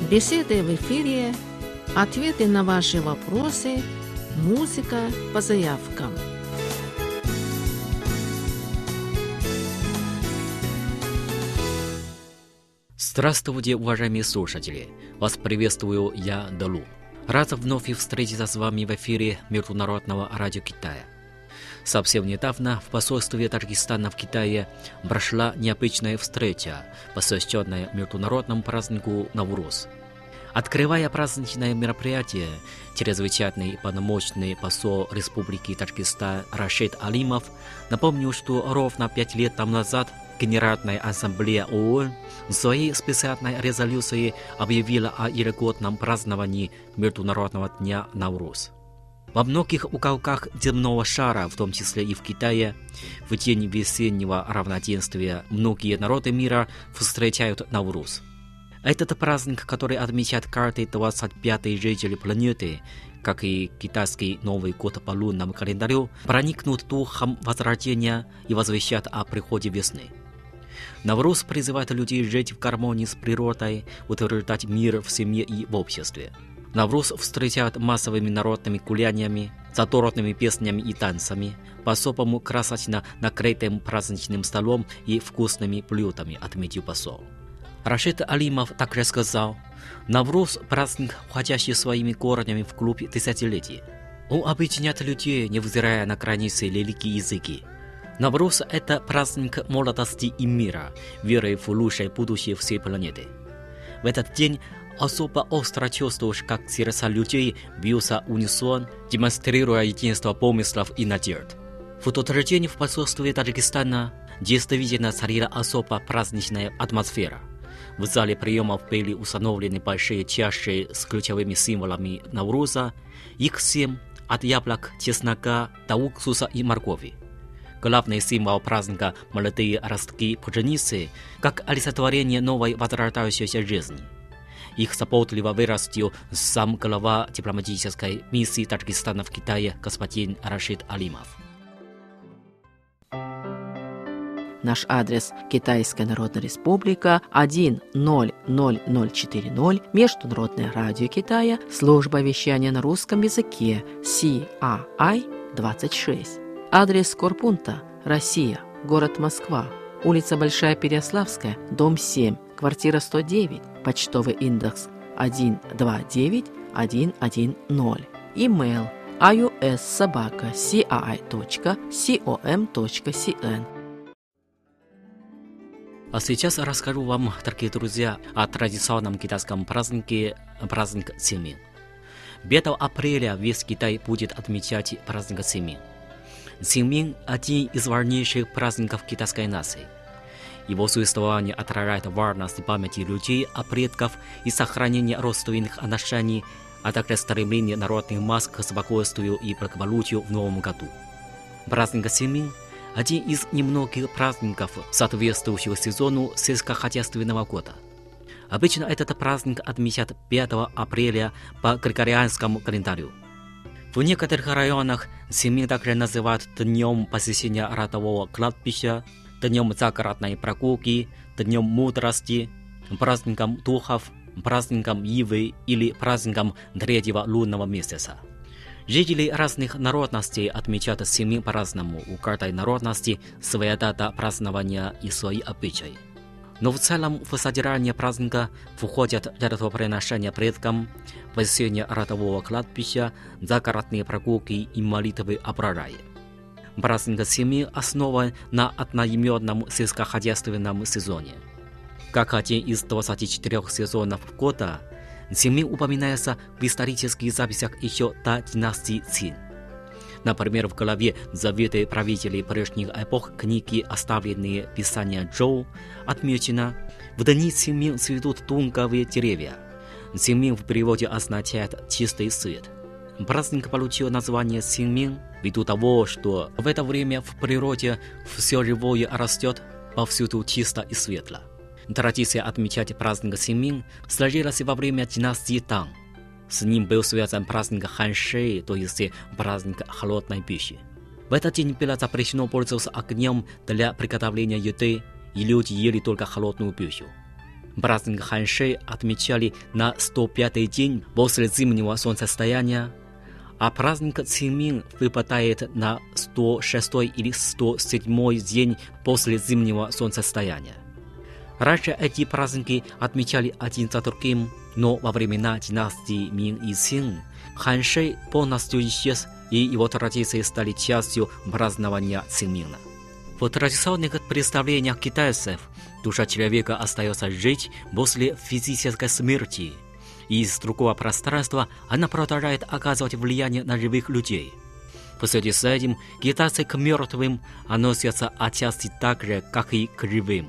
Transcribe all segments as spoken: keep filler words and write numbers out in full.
Беседы в эфире, ответы на ваши вопросы, музыка по заявкам. Здравствуйте, уважаемые слушатели! Вас приветствую я, Далу. Рад вновь встретиться с вами в эфире Международного радио Китая. Совсем недавно в посольстве Таджикистана в Китае прошла необычная встреча, посвященная международному празднику Навруз. Открывая праздничное мероприятие, чрезвычайный полномочный посол Республики Таджикистан Рашид Алимов напомнил, что ровно пять лет тому назад Генеральная ассамблея ООН в своей специальной резолюции объявила о ежегодном праздновании Международного дня Навруз. Во многих уголках земного шара, в том числе и в Китае, в день весеннего равноденствия многие народы мира встречают Навруз. Этот праздник, который отмечает каждый двадцать пятый житель планеты, как и китайский Новый год по лунному календарю, проникнут духом возрождения и возвещает о приходе весны. Навруз призывает людей жить в гармонии с природой, утверждать мир в семье и в обществе. Навруз встречают массовыми народными гуляниями, задорными песнями и танцами, по-особому красочно накрытым праздничным столом и вкусными блюдами, отметил посол. Рашид Алимов также сказал, Навруз – праздник, входящий своими корнями в клуб тысячелетий. Он объединяет людей, невзирая на границы религии и языки. Навруз – это праздник молодости и мира, веры в лучшее будущее всей планеты. В этот день особо остро чувствуешь, как сердца людей бьются в унисон, демонстрируя единство помыслов и надежд. В тот же день в посольстве Таджикистана действительно царила особо праздничная атмосфера. В зале приемов были установлены большие чаши с ключевыми символами Навруза, их семь от яблок, чеснока до уксуса и моркови. Главный символ праздника – молодые ростки пшеницы, как олицетворение новой возрождающейся жизни. Их заботливо вырастил сам глава дипломатической миссии Таджикистана в Китае господин Рашид Алимов. Наш адрес – Китайская Народная Республика, один ноль ноль ноль четыре ноль, Международное радио Китая, служба вещания на русском языке, Си А Ай двадцать шесть. Адрес корпункта – Россия, город Москва, улица Большая Переяславская, дом семь, квартира сто девять, почтовый индекс один два девять один один ноль. Имейл ай ю эс собака си а ай точка ком точка си эн. А сейчас расскажу вам, дорогие друзья, о традиционном китайском празднике праздник Цзимин. пятого апреля весь Китай будет отмечать праздник Цзимин. Цзимин – один из важнейших праздников китайской нации. Его существование отражает важность памяти людей о предках и сохранение родственных отношений, а также стремление народных масс к спокойствию и благополучию в новом году. Праздник Цзимин – один из немногих праздников, соответствующих сезону сельскохозяйственного года. Обычно этот праздник отмечают пятого апреля по григорианскому календарю. В некоторых районах Цзимин также называют днем посещения родового кладбища, днем загородной прогулки, днем мудрости, праздником духов, праздником Ивы или праздником третьего лунного месяца. Жители разных народностей отмечают Цзимин по-разному, у каждой народности своя дата празднования и свои обычаи. Но в целом в содержание праздника входят жертвоприношения предкам, посещение родового кладбища, загородные прогулки и молитвы о урожае. Праздник Цзимин основан на одноименном сельскохозяйственном сезоне. Как один из двадцати четырёх сезонов года, Цзимин упоминается в исторических записях еще до династии Цин. Например, в главе «Заветы правителей прежних эпох» книги «Оставленные писания Чжоу» отмечено: в дни Цзимин цветут тунговые деревья. Цзимин в переводе означает «чистый свет». Праздник получил название Цзимин ввиду того, что в это время в природе все живое растет, повсюду чисто и светло. Традиция отмечать праздник Цзимин сложилась во время династии Тang. С ним был связан праздник Ханши, то есть праздник холодной пищи. В этот день было запрещено пользоваться огнем для приготовления еды, и люди ели только холодную пищу. Праздник Ханьши отмечали на сто пятый день после зимнего солнцестояния, а праздник Цинмин выпадает на сто шестой или сто седьмой день после зимнего солнцестояния. Раньше эти праздники отмечали один за другим, но во времена династии Мин и Цин Ханьши полностью исчез, и его традиции стали частью празднования Цинмина. В традиционных представлениях китайцев душа человека остается жить после физической смерти, и из другого пространства она продолжает оказывать влияние на живых людей. В связи с этим китайцы к мертвым относятся отчасти так же, как и к живым.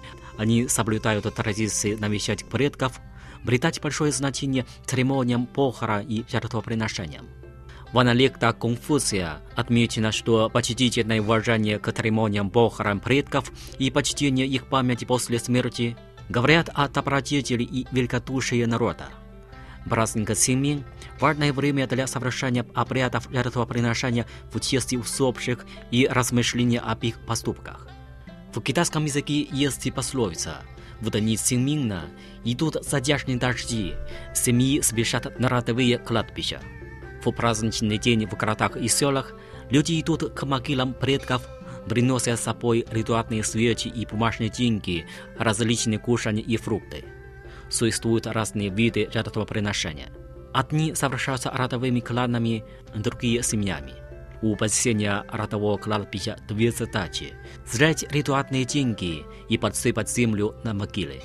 Они соблюдают традиции навещать предков, придать большое значение церемониям похорон и жертвоприношениям. В аналектах Конфуция отмечено, что почтительное уважение к церемониям похорон предков и почтение их памяти после смерти говорят о добродетели и великодушии народа. Праздник Цинмин – важное время для совершения обрядов жертвоприношения в честь усопших и размышления об их поступках. В китайском языке есть пословица: в дни Цинмина идут задяжные дожди, семьи спешат на родовые кладбища. В праздничный день в городах и селах люди идут к могилам предков, приносят с собой ритуальные свечи и бумажные деньги, различные кушания и фрукты. Существуют разные виды жертвоприношения. Одни совершаются родовыми кланами, другие – семьями. У посещения родового кладбища две задачи – сжечь ритуальные деньги и подсыпать землю на могилы.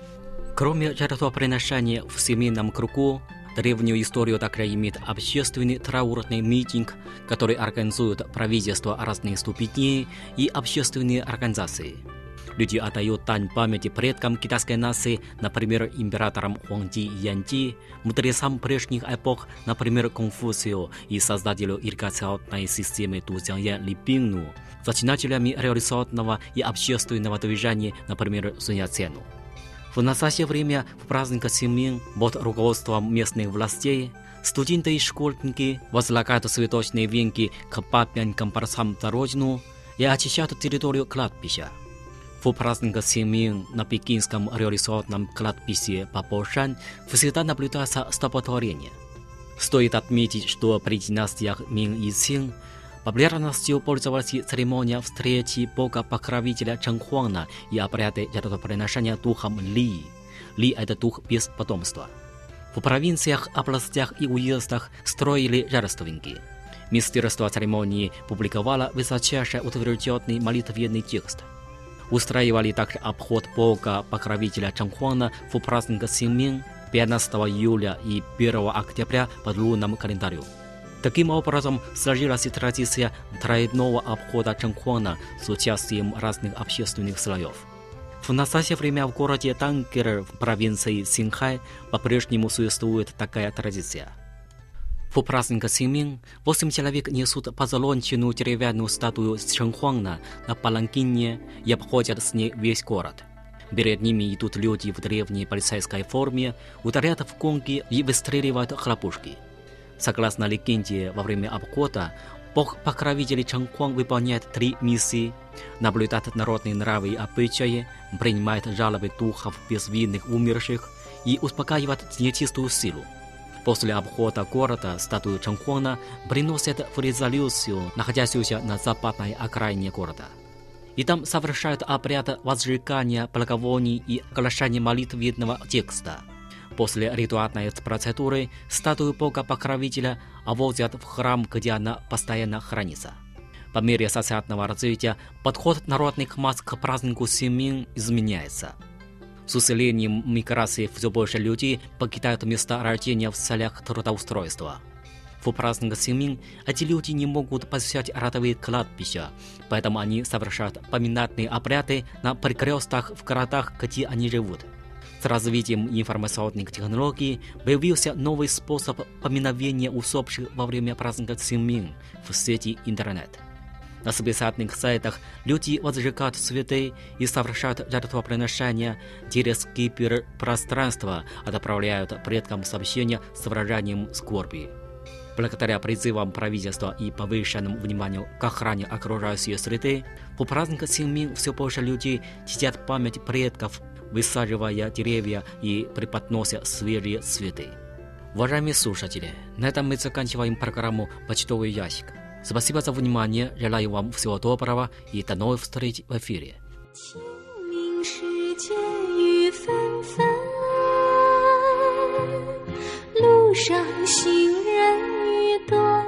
Кроме жертвоприношения в семейном кругу, древнюю историю также имеет общественный траурный митинг, который организует правительство разных ступеней и общественные организации. Люди отдают дань памяти предкам китайской нации, например, императорам Хуангди и Янди, мудрецам прежних эпох, например, Конфуцию и создателю ирригационной системы Дузяньян Ли Бинну, зачинателями революционного и общественного движения, например, Сунь Яцену. В настоящее время в праздник Цинмин под руководством местных властей студенты и школьники возлагают цветочные венки к памятникам борцам за родину и очищают территорию кладбища. В праздник Цинмин на пекинском революционном кладбище Бабошань всегда наблюдается столпотворение. Стоит отметить, что при династиях Мин и Цин популярностью пользовалась церемония встречи бога-покровителя Чэньхуана и обряды жертвоприношения духом Ли. Ли – это дух без потомства. В провинциях, областях и уездах строили жертвенники. Министерство церемонии публиковало высочайше утвержденный молитвенный текст. Устраивали также обход бога-покровителя Чэньхуана в праздник Цинмин пятнадцатого июля и первого октября по лунному календарю. Таким образом, сложилась традиция тройного обхода Чэньхуана с участием разных общественных слоев. В настоящее время в городе Танкер в провинции Синхай по-прежнему существует такая традиция. В праздник Цинмин восемь человек несут позолоченную деревянную статую Чэньхуана на паланкине и обходят с ней весь город. Перед ними идут люди в древней полицейской форме, ударяют в гонги и выстреливают хлопушки. Согласно легенде, во время обхода бог-покровитель Чэньхуан выполняет три миссии: наблюдать народные нравы и обычаи, принимает жалобы духов безвинных умерших и успокаивать нечистую силу. После обхода города статую Чэньхуана приносят в резолюцию, находящуюся на западной окраине города. И там совершают обряд возжигания благовоний и оглашения молитвенного текста. После ритуальной процедуры статую бога-покровителя увозят в храм, где она постоянно хранится. По мере социального развития подход народных масс к празднику Цинмин изменяется. С усилением миграции все больше людей покидают места рождения в целях трудоустройства. В праздник Цинмин эти люди не могут посещать родовые кладбища, поэтому они совершают поминальные обряды на перекрестках в городах, где они живут. С развитием информационных технологий появился новый способ поминовения усопших во время праздника Цинмин в сети интернет. На специальных сайтах люди возжигают цветы и совершают жертвоприношения через киберпространство, отправляют предкам сообщения с выражением скорби. Благодаря призывам правительства и повышенному вниманию к охране окружающей среды, в праздник Цинмин все больше людей чтят память предков, высаживая деревья и преподнося свежие цветы. Уважаемые слушатели, на этом мы заканчиваем программу «Почтовый ящик». Спасибо за внимание, желаю вам всего доброго и до новых встреч в эфире. 清明时节雨纷纷，路上行人欲断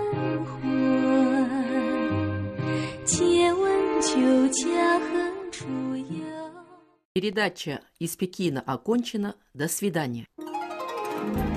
魂。借问酒家何处有？ Передача из Пекина окончена. До свидания.